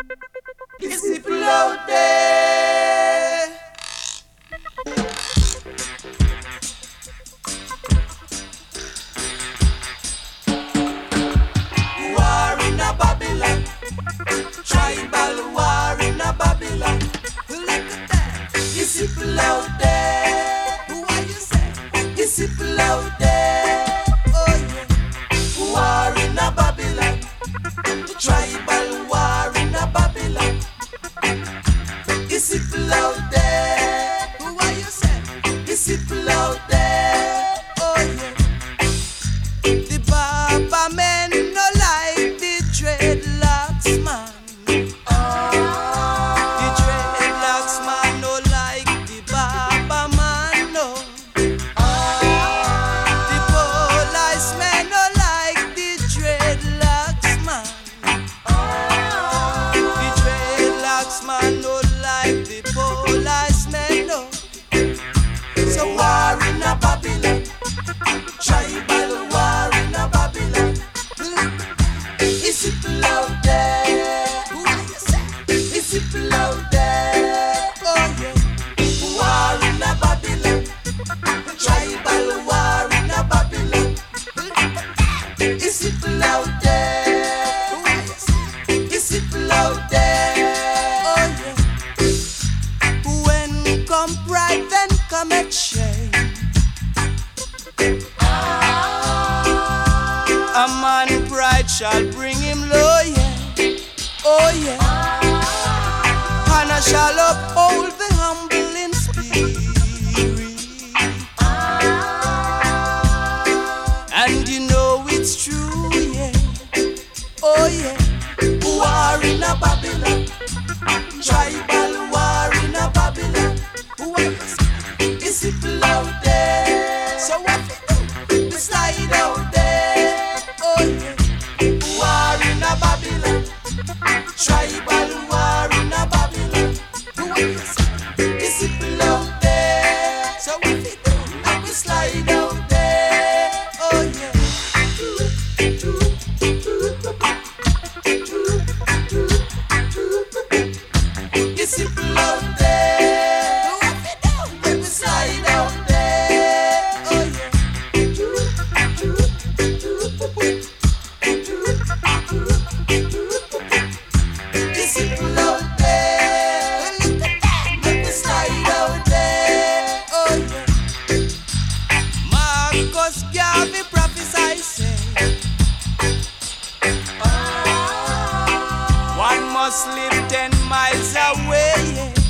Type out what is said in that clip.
It's people out there. War in a Babylon, tribal war in a Babylon. Look at that. It's people out there. Who are you say? It's people out there. Oh yeah. War in a Babylon, tribal war in a Babylon. It's people out there. Who are you say? It's people out there. Oh yeah. The Baba men no like the dreadlocks man. The dreadlocks man no like the Baba man no. The police men no like the dreadlocks man. The dreadlocks man no like the police men no. So war in a Babylon, tribal war in a Babylon. It's people out there. Who are you say? It's people out there. Oh yeah. War in a Babylon, tribal war in a Babylon. It's people out there. Who are you say? It's people out there. Oh yeah. When come pride, then come a shame. A man pride shall bring him low, yeah. Oh yeah. And I shall uphold the humble in spirit. And you know it's true, yeah. Oh yeah. War in a Babylon, tribal war in a Babylon. Who are you? It's people out there. So what we do? We slide out there. Oh yeah. War in a Babylon, tribal war in a Babylon. Who are you? It's people out there. So what we do? We slide out there. Oh yeah. It's people out there. What we do? We slide out there. Oh yeah. It's people out there. Look at that. We slide out there. Oh yeah. Marcus Garvey prophesy say, one must live 10 miles away. Yeah.